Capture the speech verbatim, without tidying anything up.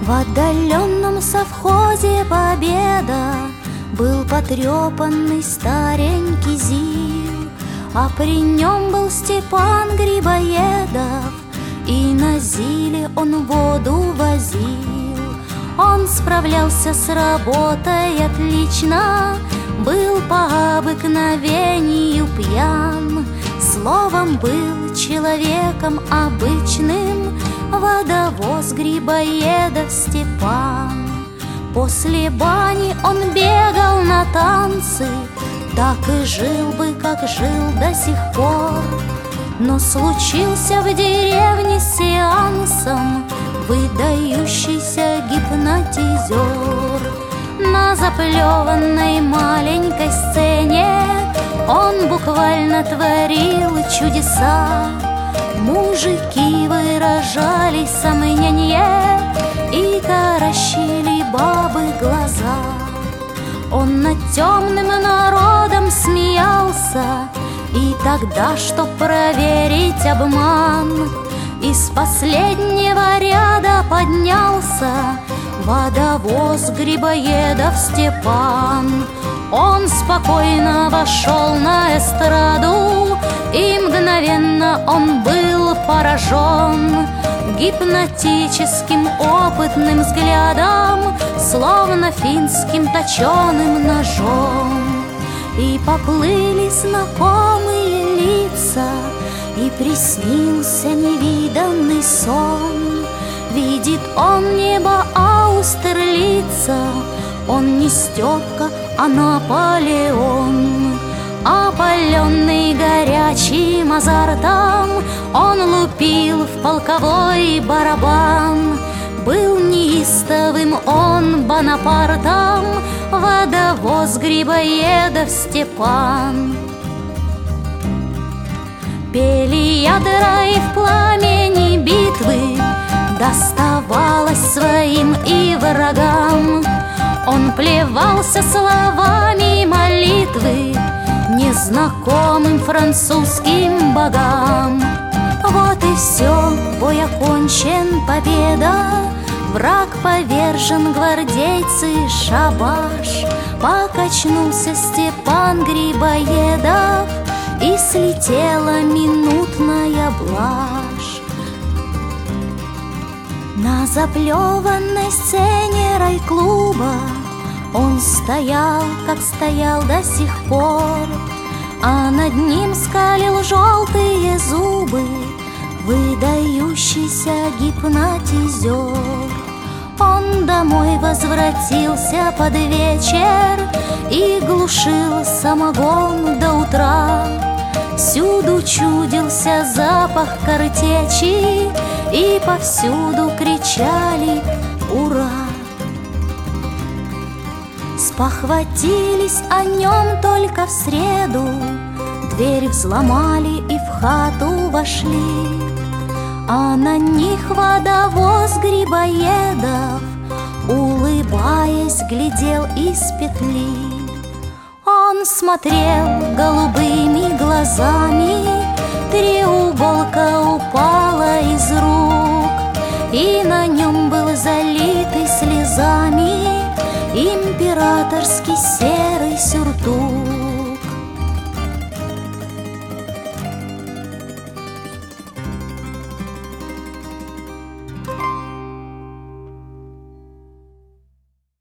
В отдаленном совхозе Победа был потрепанный старенький ЗИЛ, а при нем был Степан Грибоедов, и на ЗИЛе он воду возил. Он справлялся с работой отлично, был по обыкновению пьян, словом, был человеком обычным водовоз Грибоедов Степан. После бани он бегал на танцы, так и жил бы, как жил до сих пор. Но случился в деревне с сеансом выдающийся гипнотизер. На заплеванной маленькой сцене он буквально творил чудеса. Мужики выражали сомнение и таращили бабы глаза. Он над темным народом смеялся, и тогда, чтоб проверить обман, из последнего ряда поднялся водовоз Грибоедов Степан. Он спокойно вошел на эстраду, и мгновенно он был поражен гипнотическим опытным взглядом, словно финским точеным ножом. И поплыли знакомые лица, и приснился невиданный сон. Видит он небо Аустерлица, он не Степка, а Наполеон. Опаленный горячим азартом, он лупил в полковой барабан. Был неистовым он Бонапартом, водовоз Грибоедов Степан. Пели ядра, и в пламени битвы доставалось своим и врагам. Он плевался словами молитвы незнакомым французским богам. Вот и все, бой окончен, победа, враг повержен, гвардейцы шабаш. Покачнулся Степан Грибоедов, и слетела минутная блажь. На заплеванной сцене райклуба он стоял, как стоял до сих пор, а над ним скалил желтые зубы выдающийся гипнотизер. Он домой возвратился под вечер и глушил самогон до утра. Всюду чудился запах картечи, и повсюду кричали «Ура!». Спохватились о нем только в среду, дверь взломали и в хату вошли, а на них водовоз Грибоедов, улыбаясь, глядел из петли. Он смотрел голубыми глазами